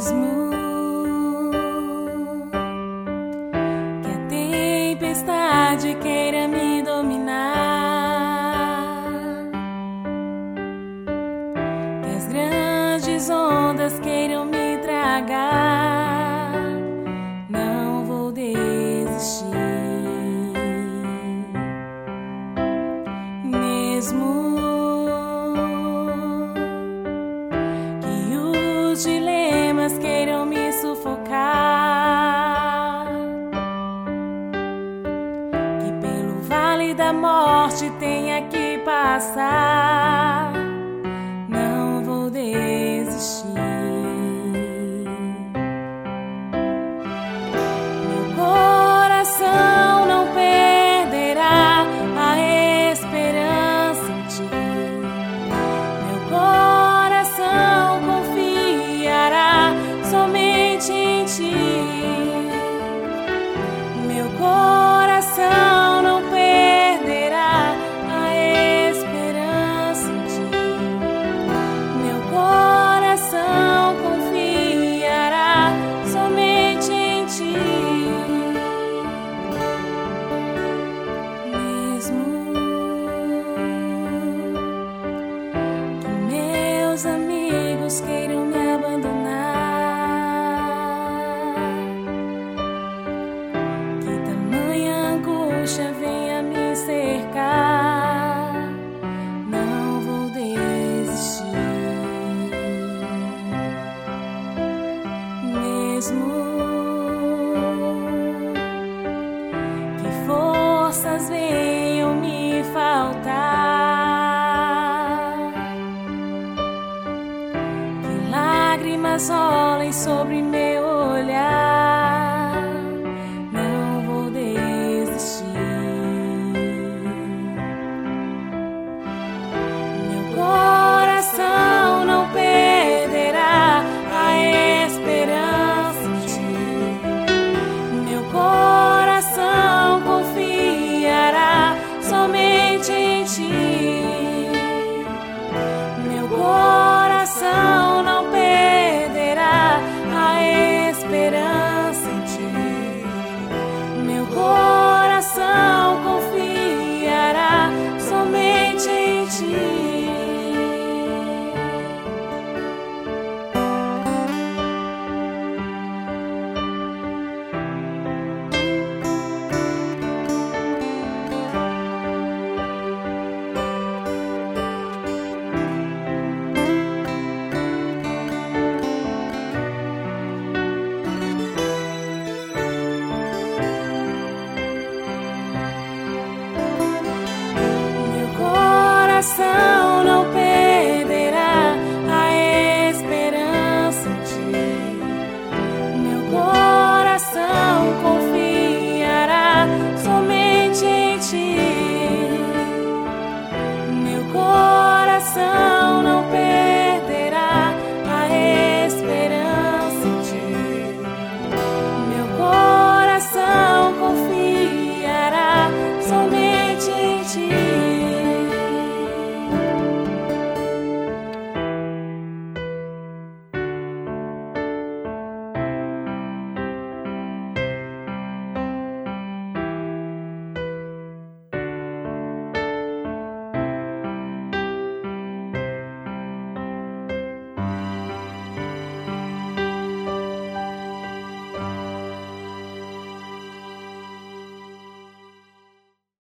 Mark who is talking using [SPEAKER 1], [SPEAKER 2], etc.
[SPEAKER 1] Mesmo que a tempestade queira me dominar, que as grandes ondas queiram me tragar, não vou desistir. Mesmo que os dilemas queiram me sufocar, que pelo vale da morte tenha que passar, não vou desistir. Meu coração não perderá a esperança em ti. Meu coração confiará somente em ti. Meu coração não perderá a esperança em ti. Meu coração confiará somente em ti. Mesmo que meus amigos queiram me abandonar, que tamanha angústia venha me cercar, não vou desistir. Mesmo que forças venham me faltar, que lágrimas rolem sobre meu olhar,